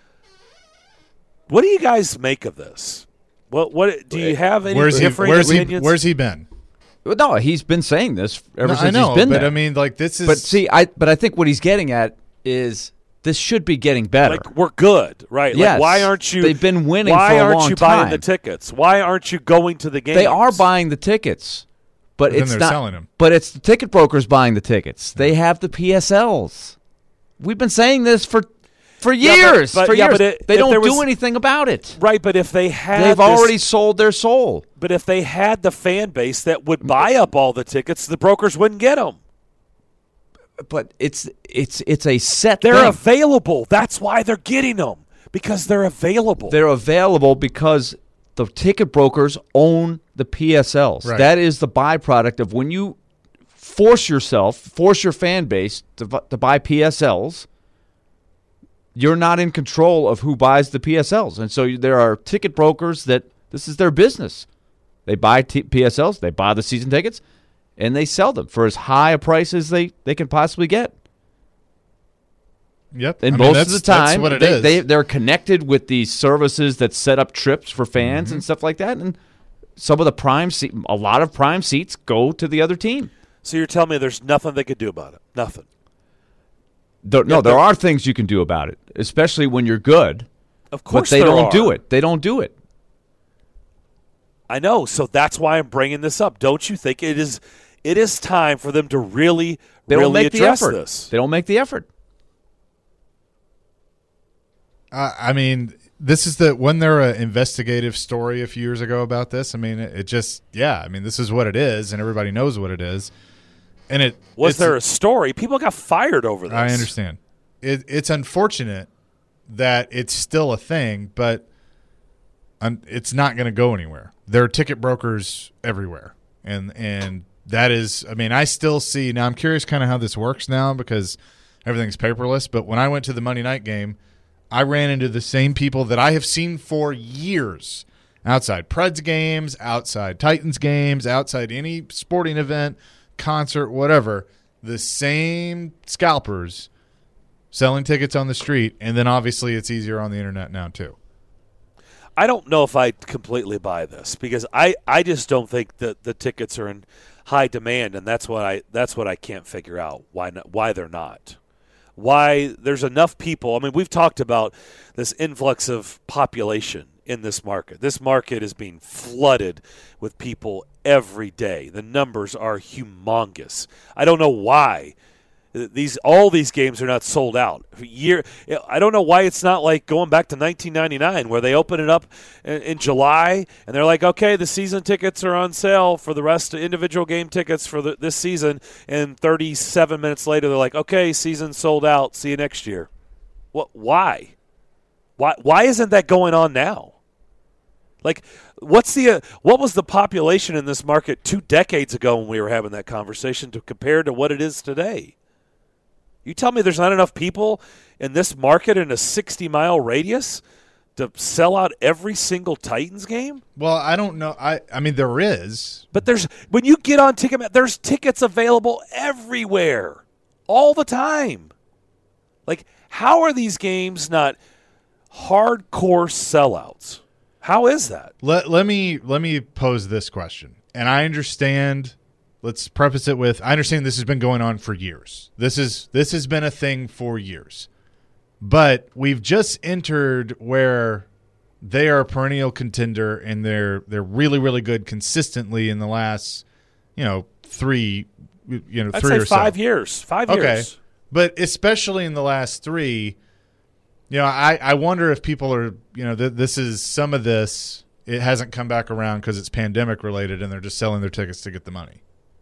What do you guys make of this? What what do you have any where's different he, where's opinions? He, where's he been? No, he's been saying this ever No, since I know, he's been but there. I mean, like this is. But see, I but I think what he's getting at is this should be getting better. Like we're good, right? Yes. Like why aren't you? They've been winning Why for a aren't long you buying time. the tickets? Why aren't you going to the games? They are buying the tickets, but, But then it's they're not. selling them. But it's the ticket brokers buying the tickets. They have the P S Ls. We've been saying this for for Yeah, years. but- but- for yeah, years, but it- they if don't there do was- anything about it. Right, but if they had, They've this- already sold their soul. But if they had the fan base that would buy up all the tickets, the brokers wouldn't get them. But it's it's it's a set. They're thing. available. That's why they're getting them, because they're available. They're available because the ticket brokers own the P S Ls. Right. That is the byproduct of when you force yourself, force your fan base to, bu- to buy P S Ls. You're not in control of who buys the P S Ls. And so there are ticket brokers that this is their business. They buy t- P S Ls, they buy the season tickets, and they sell them for as high a price as they, they can possibly get. Yep. And I mean, most that's- of the time, that's what it they, is. They, they're connected with these services that set up trips for fans Mm-hmm. and stuff like that. And some of the prime seat, a lot of prime seats go to the other team. So you're telling me there's nothing they could do about it? Nothing. There, no, Yeah, there there- are things you can do about it, especially when you're good. Of course but they there don't are. do it. They don't do it. I know, so that's why I'm bringing this up. Don't you think it is? It is time for them to really, They really don't make the address effort. this. They don't make the effort. Uh, I mean, this is the when there an investigative story a few years ago about this. I mean, it, it just yeah. I mean, this is what it is, and everybody knows what it is. And it Was it's- there a story? People got fired over this. I understand. It, it's unfortunate that it's still a thing, but um, it's not going to go anywhere. There are ticket brokers everywhere, and and that is. I mean, I still see now. I'm curious kind of how this works now because everything's paperless. But when I went to the Monday night game, I ran into the same people that I have seen for years outside Preds games, outside Titans games, outside any sporting event, concert, whatever. The same scalpers selling tickets on the street, and then obviously it's easier on the internet now too. I don't know if I completely buy this because I, I just don't think that the tickets are in high demand, and that's what I that's what I can't figure out why not, why they're not. Why there's enough people. I mean, we've talked about this influx of population in this market. This market is being flooded with people every day. The numbers are humongous. I don't know why these all these games are not sold out. Year, I don't know why it's not like going back to nineteen ninety-nine where they open it up in, in July and they're like, okay, the season tickets are on sale for the rest of individual game tickets for the, this season, and thirty-seven minutes later they're like, okay, season sold out. See you next year. What? Why? Why? Why isn't that going on now? Like, what's the uh, what was the population in this market two decades ago when we were having that conversation to compare to what it is today? You tell me there's not enough people in this market in a sixty-mile radius to sell out every single Titans game? Well, I don't know. I, I mean, there is. But there's when you get on Ticketmaster, there's tickets available everywhere all the time. Like, how are these games not hardcore sellouts? How is that? Let let me let me pose this question. And I understand. Let's preface it with, I understand this has been going on for years. This is this has been a thing for years. But we've just entered where they are a perennial contender and they're they're really, really good consistently in the last, you know, three you know, I'd three say or so. five years. Five okay. years. But especially in the last three, you know, I, I wonder if people are, you know, th- this is some of this, it hasn't come back around because it's pandemic related and they're just selling their tickets to get the money.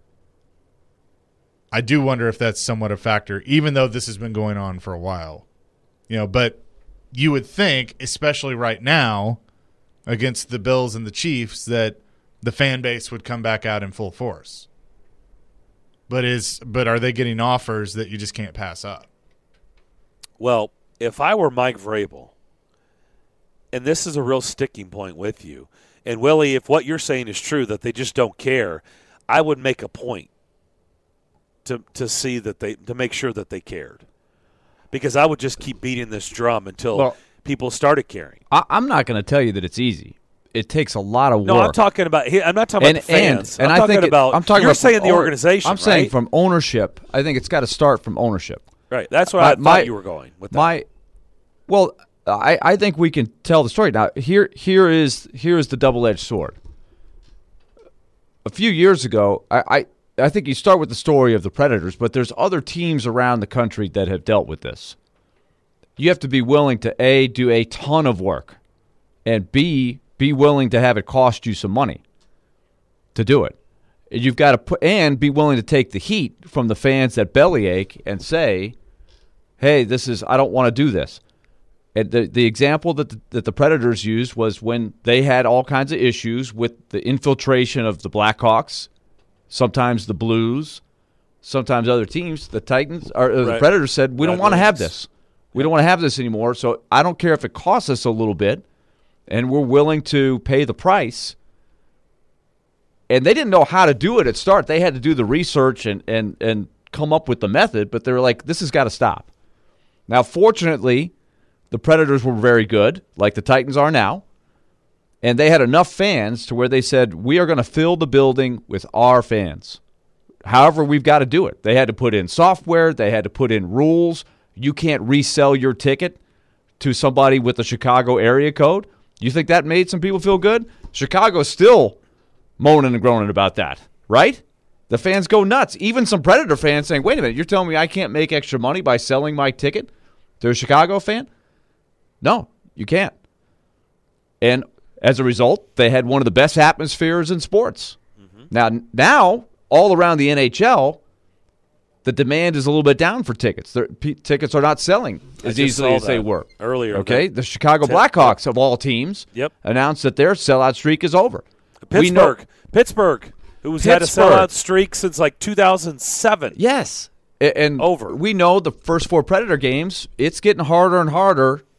I do wonder if that's somewhat a factor, even though this has been going on for a while. You know, but you would think, especially right now, against the Bills and the Chiefs, that the fan base would come back out in full force. But is but are they getting offers that you just can't pass up? Well, if I were Mike Vrabel, and this is a real sticking point with you, and Willie, if what you're saying is true, that they just don't care, I would make a point to to see that they to make sure that they cared, because I would just keep beating this drum until well, people started caring. I, I'm not going to tell you that it's easy. It takes a lot of work. No, I'm talking about. I'm not talking and, about the fans. And, and I'm I talking think it, about. I'm talking you're about saying the owner, organization. I'm saying right? from ownership. I think it's got to start from ownership. Right. That's what my, I thought my, you were going with that. My, well, I, I think we can tell the story now. Here here is here is the double-edged sword. A few years ago, I, I I think you start with the story of the Predators, but there's other teams around the country that have dealt with this. You have to be willing to, A, do a ton of work, and B, be willing to have it cost you some money to do it. You've got to put, and be willing to take the heat from the fans that bellyache and say, hey, this is, I don't want to do this. And the the example that the, that the Predators used was when they had all kinds of issues with the infiltration of the Blackhawks, sometimes the Blues, sometimes other teams. The Titans or uh, Right. the Predators said, we Red don't want to have Wings. this. We don't want to have this anymore. So I don't care if it costs us a little bit, and we're willing to pay the price. And they didn't know how to do it at start. They had to do the research and and and come up with the method, but they were like, this has got to stop. Now, fortunately, the Predators were very good, like the Titans are now, and they had enough fans to where they said, we are going to fill the building with our fans. However, we've got to do it. They had to put in software. They had to put in rules. You can't resell your ticket to somebody with a Chicago area code. You think that made some people feel good? Chicago's still moaning and groaning about that, right? The fans go nuts. Even some Predator fans saying, wait a minute, you're telling me I can't make extra money by selling my ticket to a Chicago fan? No, you can't. And as a result, they had one of the best atmospheres in sports. Mm-hmm. Now, now, all around the N H L, the demand is a little bit down for tickets. Their, p- tickets are not selling I as just easily saw as they that were. earlier. Okay, but- the Chicago Tip- Blackhawks, of all teams, Yep. announced that their sellout streak is over. Pittsburgh, We know- Pittsburgh, who's had a Pittsburgh. sellout streak since like two thousand seven. Yes. A- And Over. we know the first four Predator games, it's getting harder and harder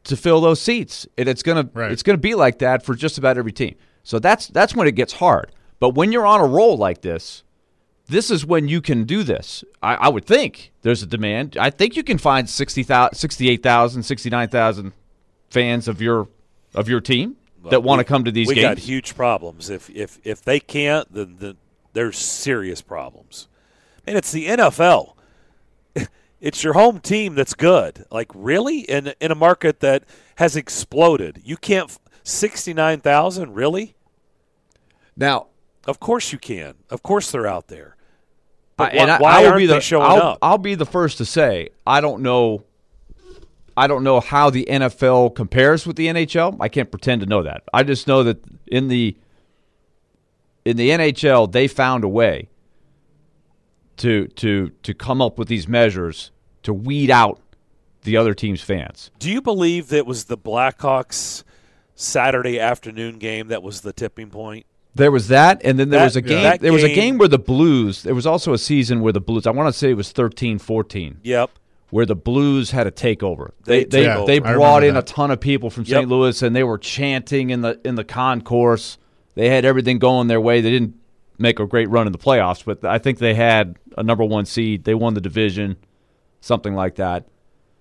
to fill those seats, and it's gonna Right. it's gonna be like that for just about every team. So that's that's when it gets hard. But when you're on a roll like this, this is when you can do this. I, I would think there's a demand. I think you can find sixty thousand, sixty-eight thousand, sixty-nine thousand fans of your of your team Well, that want to we- come to these we games. got huge problems. If if if they can't, then, then there's serious problems. And it's the N F L. It's your home team that's good. Like, really? In in a market that has exploded, you can't sixty-nine thousand, really? Now, of course you can. Of course they're out there. I, But and why, I, why I will aren't be the, they showing I'll, up? I'll be the first to say I don't know. I don't know how the N F L compares with the N H L. I can't pretend to know that. I just know that in the in the N H L they found a way to to to come up with these measures to weed out the other team's fans. Do you believe that it was the Blackhawks Saturday afternoon game that was the tipping point? There was that, and then there That- was a game. that There was a game- game where the Blues. There was also a season where the Blues. I want to say it was thirteen fourteen. Yep. Where the Blues had a takeover. They They they, took over. they I brought remember in that. a ton of people from Yep. Saint Louis, and they were chanting in the in the concourse. They had everything going their way. They didn't make a great run in the playoffs, but I think they had a number one seed. They won the division, something like that.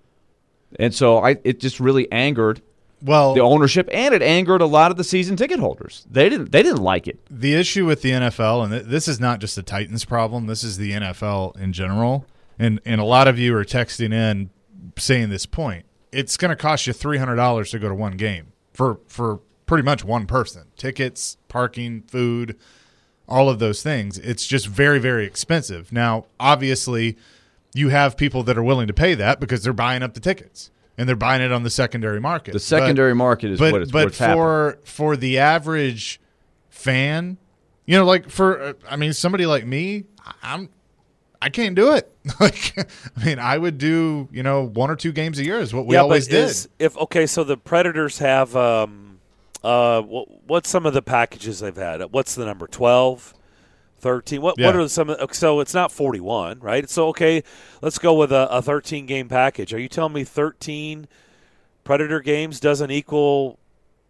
And so I, it just really angered well the ownership, and it angered a lot of the season ticket holders. They didn't they didn't like it. The issue with the N F L, and th- this is not just the Titans problem, this is the N F L in general, and, and a lot of you are texting in saying this point. It's going to cost you three hundred dollars to go to one game for, for pretty much one person. Tickets, parking, food, all of those things. It's just very, very expensive. Now, obviously, you have people that are willing to pay that because they're buying up the tickets. And they're buying it on the secondary market. The secondary But- market is but, what it's But what's for for the average fan, you know, like for uh, I mean, somebody like me, I'm I can't do it. Like, I mean, I would do you know one or two games a year is what we yeah, always but did. is, if okay, so the Predators have um, uh, what, what's some of the packages they've had? What's the number? twelve, thirteen What Yeah. what are some? of- So it's not forty-one, right? So okay, let's go with a, a thirteen game package. Are you telling me thirteen Predator games doesn't equal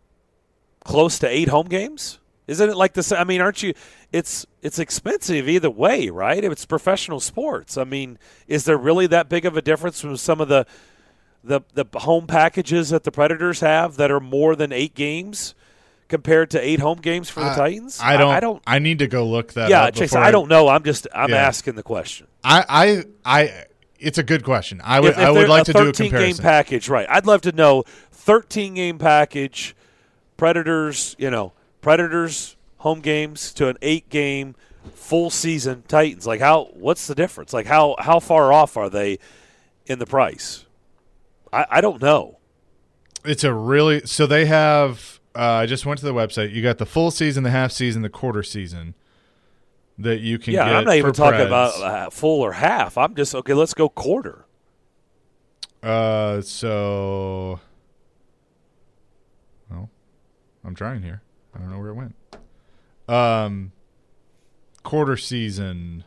close to eight home games? Isn't it like this? I mean, aren't you? It's it's expensive either way, right? If it's professional sports, I mean, is there really that big of a difference from some of the the the home packages that the Predators have that are more than eight games compared to eight home games for the I- Titans? I don't. I, don't. I need to go look that. Yeah, up Chase, before I don't know. I'm just I'm Yeah. asking the question. I, I, I. It's a good question. I would. If- if I would they're like to do a thirteen game comparison. package, right? I'd love to know thirteen game package, Predators. You know, Predators home games to an eight game full season Titans. Like how? What's the difference? Like how how far off are they in the price? I, I don't know. It's a really so they have. Uh, I just went to the website. You got the full season, the half season, the quarter season that you can Yeah, get. I'm not even for talking Preds. about uh, full or half. I'm just okay. Let's go quarter. Uh, so, well, I'm trying here. I don't know where it went. Um, quarter season.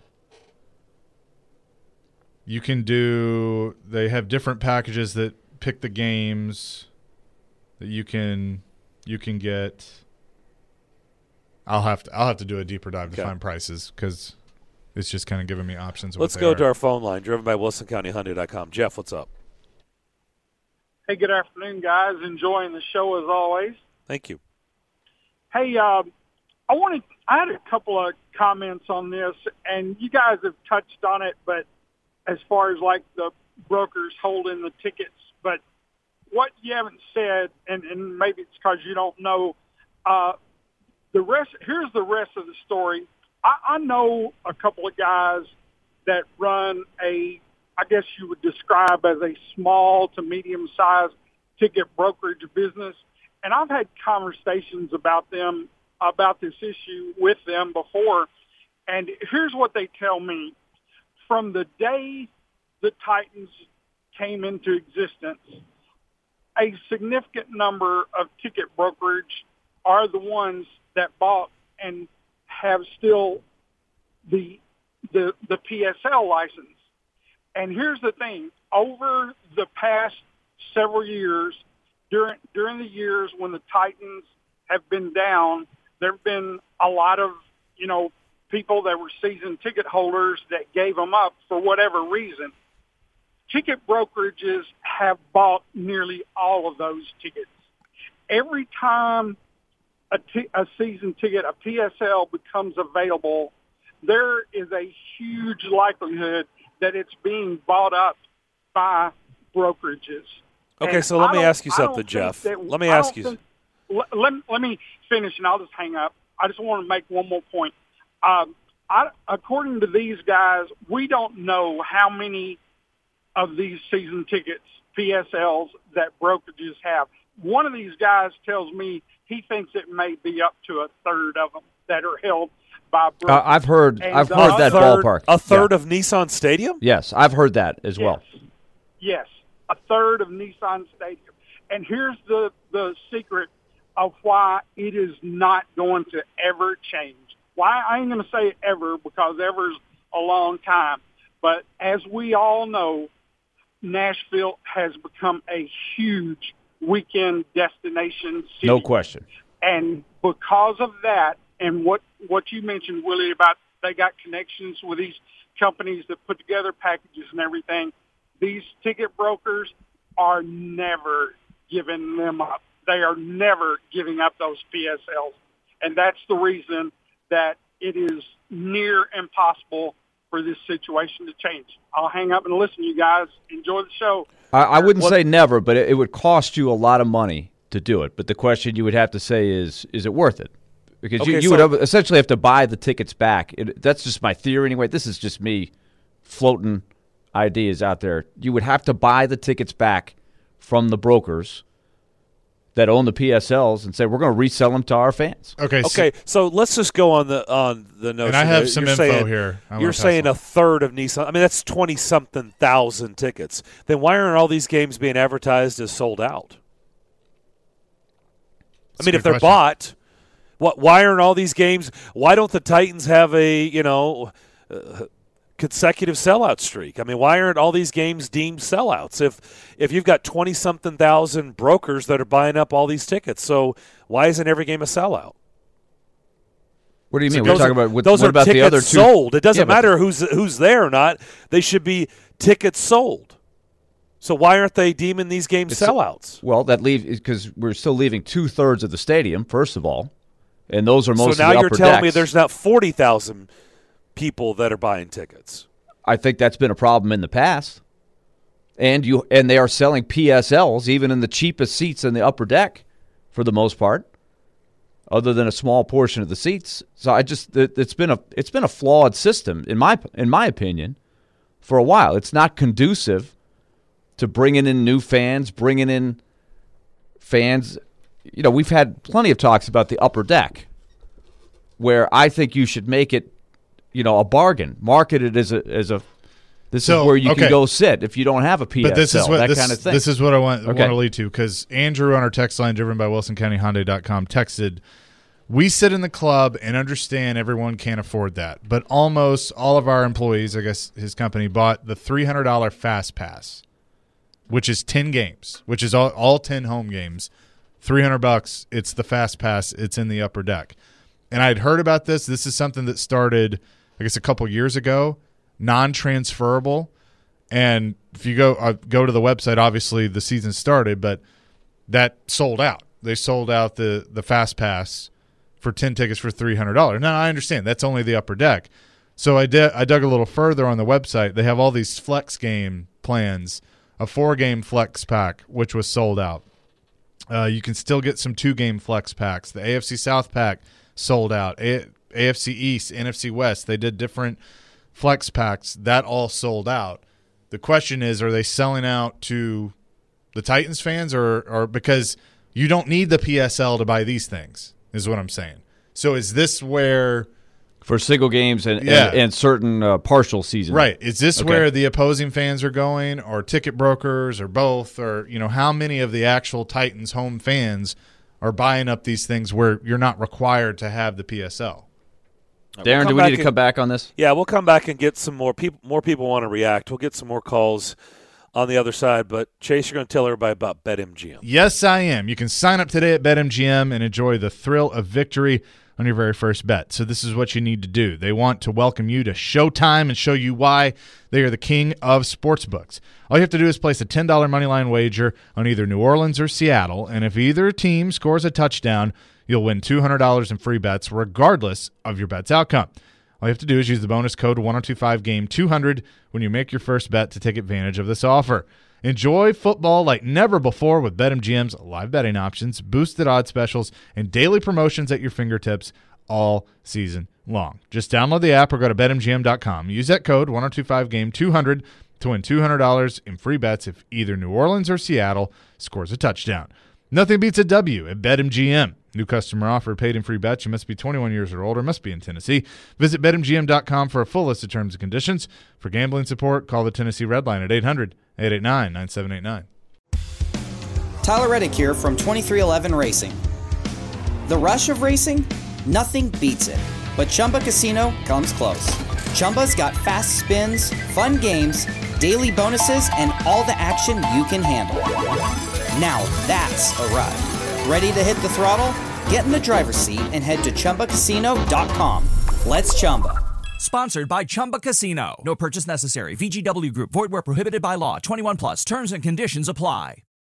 You can do. They have different packages that pick the games that you can you can get. I'll have to I'll have to do a deeper dive to Okay. find prices because it's just kind of giving me options. of Let's what go they to are. our phone line, driven by Wilson County Hyundai dot com. Jeff, what's up? Hey, good afternoon, guys. Enjoying the show as always. Thank you. Hey, um, I wanted, I had a couple of comments on this, and you guys have touched on it, but as far as like the brokers holding the tickets, but what you haven't said, and, and maybe it's because you don't know, uh, the rest, here's the rest of the story. I, I know a couple of guys that run a, I guess you would describe as a small to medium-sized ticket brokerage business, and I've had conversations about them, about this issue with them before, and here's what they tell me. From the day the Titans came into existence, a significant number of ticket brokerage are the ones that bought and have still the the the P S L license. And here's the thing, over the past several years, during during the years when the Titans have been down, there have been a lot of, you know, people that were season ticket holders that gave them up for whatever reason. Ticket brokerages have bought nearly all of those tickets. Every time a, t- a season ticket, a P S L, becomes available, there is a huge likelihood that it's being bought up by brokerages. Okay, And so let I me don't- ask you I don't something, think Jeff. that- Let me I ask don't you. think- let, let, let me finish, and I'll just hang up. I just want to make one more point. Um, I, according to these guys, we don't know how many of these season tickets, P S Ls, that brokerages have. One of these guys tells me he thinks it may be up to a third of them that are held by brokers. Uh, I've heard And I've the heard that other- ballpark. A third Yeah. of Nissan Stadium? Yes, I've heard that as well. Yes, a third of Nissan Stadium. And here's the, the secret of why it is not going to ever change. Why I ain't going to say ever, because ever's a long time. But as we all know, Nashville has become a huge weekend destination city. No question. And because of that, and what, what you mentioned, Willie, about they got connections with these companies that put together packages and everything, these ticket brokers are never giving them up. They are never giving up those P S Ls. And that's the reason that it is near impossible for this situation to change. I'll hang up and listen, you guys. Enjoy the show. I, I wouldn't What- say never, but it, it would cost you a lot of money to do it. But the question you would have to say is, is it worth it? Because you, Okay, you so- would have, essentially have to buy the tickets back. It, that's just my theory anyway. This is just me floating ideas out there. You would have to buy the tickets back from the brokers that own the P S Ls and say, we're going to resell them to our fans. Okay. Okay, so let's just go on the on the notion. And I have that some you're info saying, here I wanna You're pass saying on. a third of Nissan. I mean, that's twenty something thousand tickets. Then why aren't all these games being advertised as sold out? That's I mean, a if good they're question. bought, what? Why aren't all these games? Why don't the Titans have a you know? Uh, consecutive sellout streak. I mean, why aren't all these games deemed sellouts if if you've got twenty something thousand brokers that are buying up all these tickets? So why isn't every game a sellout? What do you So mean? those We're talking are- about what, those what are about the tickets other two? sold. It doesn't Yeah, but- matter who's who's there or not. They should be tickets sold. So why aren't they deeming these games It's- sellouts? Well, that leaves because we're still leaving two thirds of the stadium. First of all, and those are most So now of the you're upper telling decks. me there's not forty thousand people that are buying tickets. I think that's been a problem in the past. And you and they are selling P S Ls even in the cheapest seats in the upper deck for the most part, other than a small portion of the seats. So I just it, it's been a it's been a flawed system in my in my opinion for a while. It's not conducive to bringing in new fans, bringing in fans. You know, we've had plenty of talks about the upper deck where I think you should make it, you know, a bargain. Market it as a as a this So, is where you okay. can go sit if you don't have a P S L, But this is what that this, kind of thing. this is what I want, Okay. want to lead to, because Andrew on our text line, driven by Wilson County Hyundai dot com, texted, "We sit in the club and understand everyone can't afford that, but almost all of our employees, I guess his company, bought the three hundred dollars Fast Pass, which is ten games, which is all, all ten home games, three hundred bucks. It's the Fast Pass. It's in the upper deck." And I'd heard about this. This is something that started, I guess, a couple years ago, non-transferable. And if you go uh, go to the website, obviously the season started, but that sold out. They sold out the, the Fast Pass for ten tickets for three hundred dollars. Now, I understand. That's only the upper deck. So I, di- I dug a little further on the website. They have all these flex game plans, a four-game flex pack, which was sold out. Uh, you can still get some two-game flex packs. The A F C South pack sold out. A- AFC East, N F C West, they did different flex packs. That all sold out. The question is, are they selling out to the Titans fans or, or because you don't need the P S L to buy these things, is what I'm saying. So is this where – for single games and, Yeah. and, and certain uh, partial seasons. Right. Is this Okay. where the opposing fans are going, or ticket brokers, or both, or, you know, how many of the actual Titans home fans are buying up these things where you're not required to have the P S L? Darren, do we need to come back on this? Yeah, we'll come back and get some more people. More people want to react. We'll get some more calls on the other side. But, Chase, you're going to tell everybody about BetMGM. Yes, I am. You can sign up today at BetMGM and enjoy the thrill of victory on your very first bet. So this is what you need to do. They want to welcome you to Showtime and show you why they are the king of sportsbooks. All you have to do is place a ten dollars moneyline wager on either New Orleans or Seattle, and if either team scores a touchdown, you'll win two hundred dollars in free bets regardless of your bet's outcome. All you have to do is use the bonus code ten twenty-five game two hundred when you make your first bet to take advantage of this offer. Enjoy football like never before with BetMGM's live betting options, boosted odds specials, and daily promotions at your fingertips all season long. Just download the app or go to Bet M G M dot com. Use that code ten twenty-five game two hundred to win two hundred dollars in free bets if either New Orleans or Seattle scores a touchdown. Nothing beats a W at BetMGM. New customer offer, paid in free bets. You must be twenty-one years or older, must be in Tennessee. Visit Bet M G M dot com for a full list of terms and conditions. For gambling support, call the Tennessee Red Line at eight hundred eight eight nine nine seven eight nine. Tyler Reddick here from twenty-three eleven Racing. The rush of racing? Nothing beats it. But Chumba Casino comes close. Chumba's got fast spins, fun games, daily bonuses, and all the action you can handle. Now that's a ride. Ready to hit the throttle? Get in the driver's seat and head to Chumba Casino dot com. Let's Chumba. Sponsored by Chumba Casino. No purchase necessary. V G W Group. Void where prohibited by law. twenty-one plus. Terms and conditions apply.